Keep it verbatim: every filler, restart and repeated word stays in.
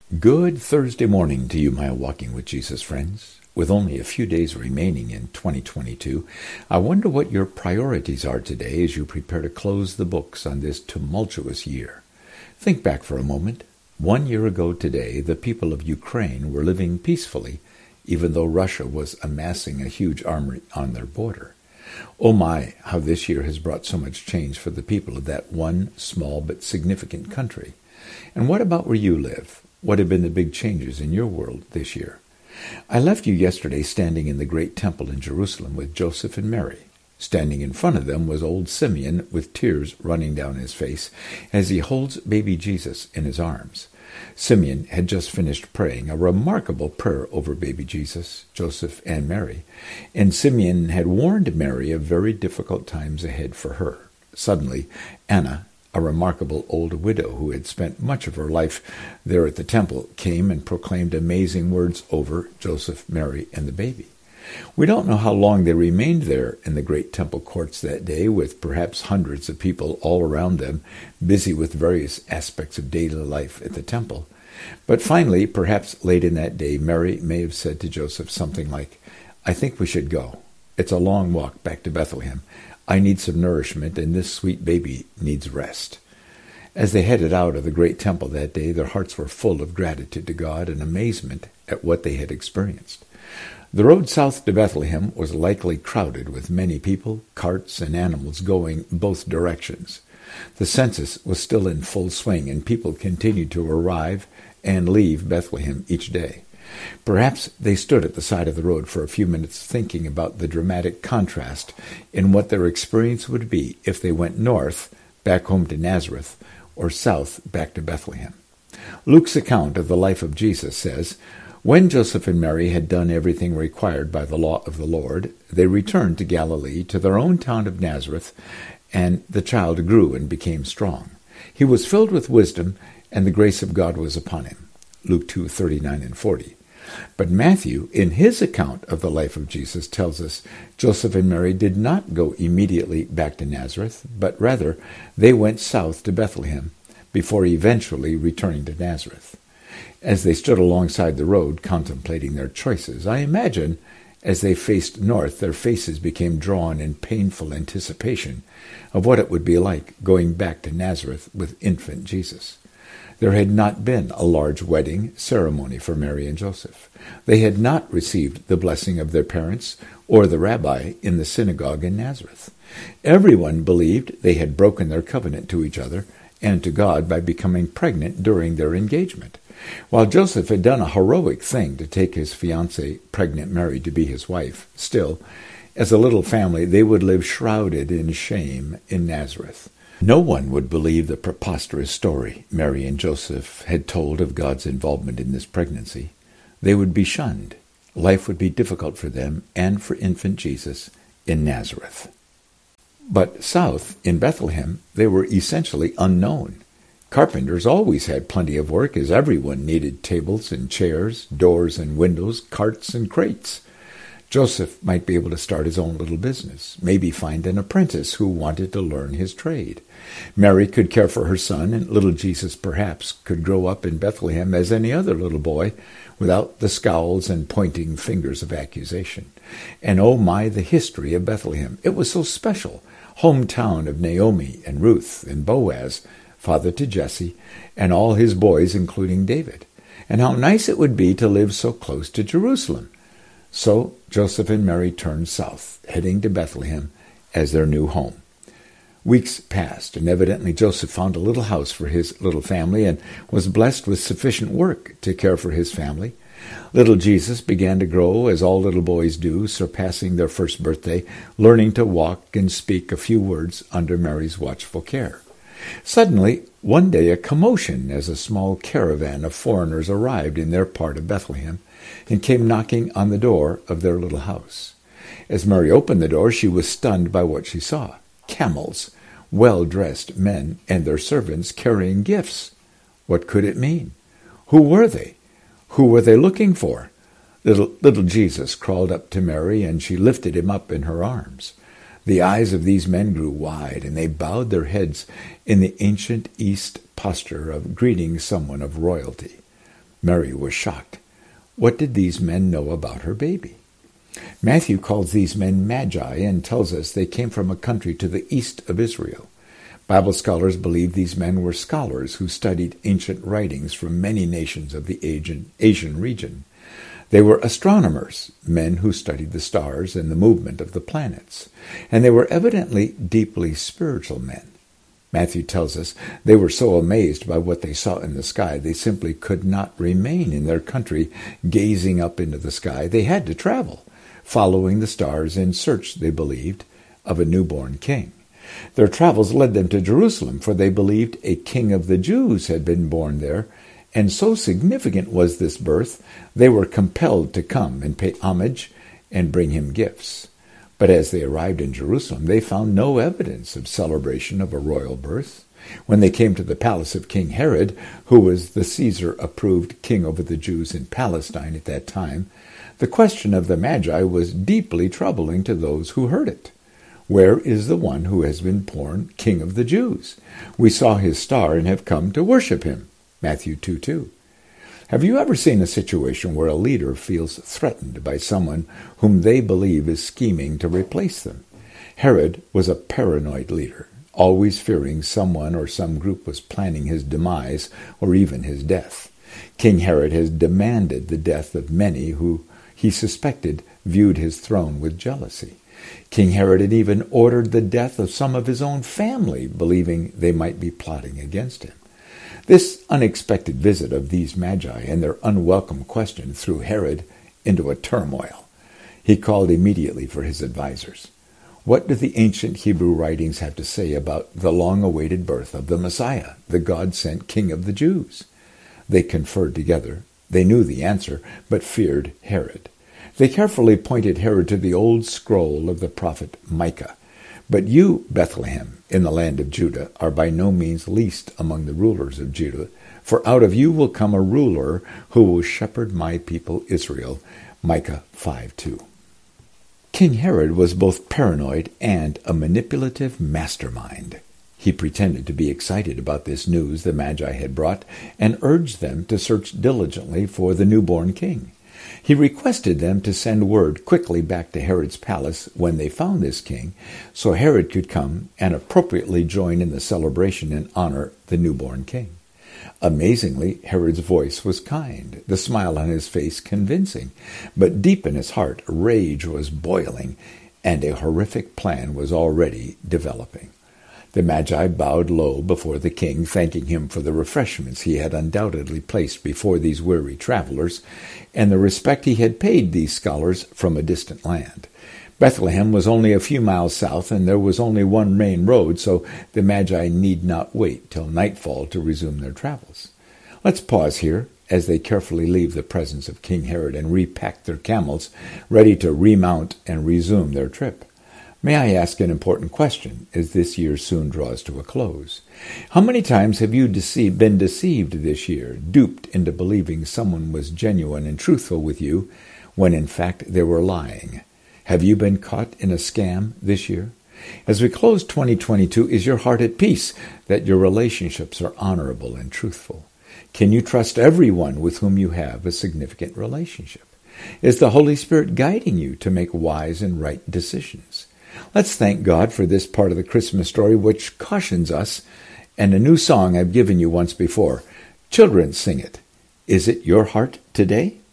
Good Thursday morning to you, my Walking with Jesus friends. With only a few days remaining in twenty twenty-two, I wonder what your priorities are today as you prepare to close the books on this tumultuous year. Think back for a moment. One year ago today, the people of Ukraine were living peacefully, even though Russia was amassing a huge army on their border. Oh my, how this year has brought so much change for the people of that one small but significant country. And what about where you live? What have been the big changes in your world this year? I left you yesterday standing in the great temple in Jerusalem with Joseph and Mary. Standing in front of them was old Simeon with tears running down his face as he holds baby Jesus in his arms. Simeon had just finished praying a remarkable prayer over baby Jesus, Joseph, and Mary, and Simeon had warned Mary of very difficult times ahead for her. Suddenly, Anna, a remarkable old widow who had spent much of her life there at the temple, came and proclaimed amazing words over Joseph, Mary, and the baby. We don't know how long they remained there in the great temple courts that day, with perhaps hundreds of people all around them, busy with various aspects of daily life at the temple. But finally, perhaps late in that day, Mary may have said to Joseph something like, "I think we should go. It's a long walk back to Bethlehem. I need some nourishment, and this sweet baby needs rest." As they headed out of the great temple that day, their hearts were full of gratitude to God and amazement at what they had experienced. The road south to Bethlehem was likely crowded with many people, carts, and animals going both directions. The census was still in full swing, and people continued to arrive and leave Bethlehem each day. Perhaps they stood at the side of the road for a few minutes thinking about the dramatic contrast in what their experience would be if they went north, back home to Nazareth, or south, back to Bethlehem. Luke's account of the life of Jesus says, "When Joseph and Mary had done everything required by the law of the Lord, they returned to Galilee, to their own town of Nazareth, and the child grew and became strong. He was filled with wisdom, and the grace of God was upon him." Luke two thirty-nine and forty. But Matthew, in his account of the life of Jesus, tells us Joseph and Mary did not go immediately back to Nazareth, but rather they went south to Bethlehem before eventually returning to Nazareth. As they stood alongside the road contemplating their choices, I imagine as they faced north, their faces became drawn in painful anticipation of what it would be like going back to Nazareth with infant Jesus. There had not been a large wedding ceremony for Mary and Joseph. They had not received the blessing of their parents or the rabbi in the synagogue in Nazareth. Everyone believed they had broken their covenant to each other and to God by becoming pregnant during their engagement. While Joseph had done a heroic thing to take his fiancée, pregnant Mary, to be his wife, still, as a little family, they would live shrouded in shame in Nazareth. No one would believe the preposterous story Mary and Joseph had told of God's involvement in this pregnancy. They would be shunned. Life would be difficult for them and for infant Jesus in Nazareth. But south, in Bethlehem, they were essentially unknown. Carpenters always had plenty of work, as everyone needed tables and chairs, doors and windows, carts and crates. Joseph might be able to start his own little business, maybe find an apprentice who wanted to learn his trade. Mary could care for her son, and little Jesus perhaps could grow up in Bethlehem as any other little boy, without the scowls and pointing fingers of accusation. And oh my, the history of Bethlehem. It was so special. Hometown of Naomi and Ruth and Boaz, father to Jesse, and all his boys, including David. And how nice it would be to live so close to Jerusalem. So Joseph and Mary turned south, heading to Bethlehem as their new home. Weeks passed, and evidently Joseph found a little house for his little family and was blessed with sufficient work to care for his family. Little Jesus began to grow, as all little boys do, surpassing their first birthday, learning to walk and speak a few words under Mary's watchful care. Suddenly, one day, a commotion as a small caravan of foreigners arrived in their part of Bethlehem and came knocking on the door of their little house. As Mary opened the door, she was stunned by what she saw. Camels, well-dressed men and their servants carrying gifts. What could it mean? Who were they? Who were they looking for? Little, little Jesus crawled up to Mary, and she lifted him up in her arms. The eyes of these men grew wide, and they bowed their heads in the ancient East posture of greeting someone of royalty. Mary was shocked. What did these men know about her baby? Matthew calls these men magi and tells us they came from a country to the east of Israel. Bible scholars believe these men were scholars who studied ancient writings from many nations of the Asian region. They were astronomers, men who studied the stars and the movement of the planets, and they were evidently deeply spiritual men. Matthew tells us they were so amazed by what they saw in the sky, they simply could not remain in their country gazing up into the sky. They had to travel, following the stars in search, they believed, of a newborn king. Their travels led them to Jerusalem, for they believed a king of the Jews had been born there, and so significant was this birth, they were compelled to come and pay homage and bring him gifts. But as they arrived in Jerusalem, they found no evidence of celebration of a royal birth. When they came to the palace of King Herod, who was the Caesar-approved king over the Jews in Palestine at that time, the question of the Magi was deeply troubling to those who heard it. Where is the one who has been born King of the Jews? We saw his star and have come to worship him. Matthew two two. Have you ever seen a situation where a leader feels threatened by someone whom they believe is scheming to replace them? Herod was a paranoid leader, always fearing someone or some group was planning his demise or even his death. King Herod has demanded the death of many who he suspected viewed his throne with jealousy. King Herod had even ordered the death of some of his own family, believing they might be plotting against him. This unexpected visit of these magi and their unwelcome question threw Herod into a turmoil. He called immediately for his advisers. What do the ancient Hebrew writings have to say about the long-awaited birth of the Messiah, the God-sent King of the Jews? They conferred together. They knew the answer, but feared Herod. They carefully pointed Herod to the old scroll of the prophet Micah. But you, Bethlehem, in the land of Judah, are by no means least among the rulers of Judah, for out of you will come a ruler who will shepherd my people Israel. Micah five two. King Herod was both paranoid and a manipulative mastermind. He pretended to be excited about this news the Magi had brought and urged them to search diligently for the newborn king. He requested them to send word quickly back to Herod's palace when they found this king, so Herod could come and appropriately join in the celebration and honor the newborn king. Amazingly, Herod's voice was kind, the smile on his face convincing, but deep in his heart, rage was boiling, and a horrific plan was already developing. The Magi bowed low before the king, thanking him for the refreshments he had undoubtedly placed before these weary travelers, and the respect he had paid these scholars from a distant land. Bethlehem was only a few miles south, and there was only one main road, so the Magi need not wait till nightfall to resume their travels. Let's pause here as they carefully leave the presence of King Herod and repack their camels, ready to remount and resume their trip. May I ask an important question as this year soon draws to a close? How many times have you deceived, been deceived this year, duped into believing someone was genuine and truthful with you when in fact they were lying? Have you been caught in a scam this year? As we close twenty twenty-two, is your heart at peace that your relationships are honorable and truthful? Can you trust everyone with whom you have a significant relationship? Is the Holy Spirit guiding you to make wise and right decisions? Let's thank God for this part of the Christmas story which cautions us, and a new song I've given you once before. Children, sing it. Is it your heart today?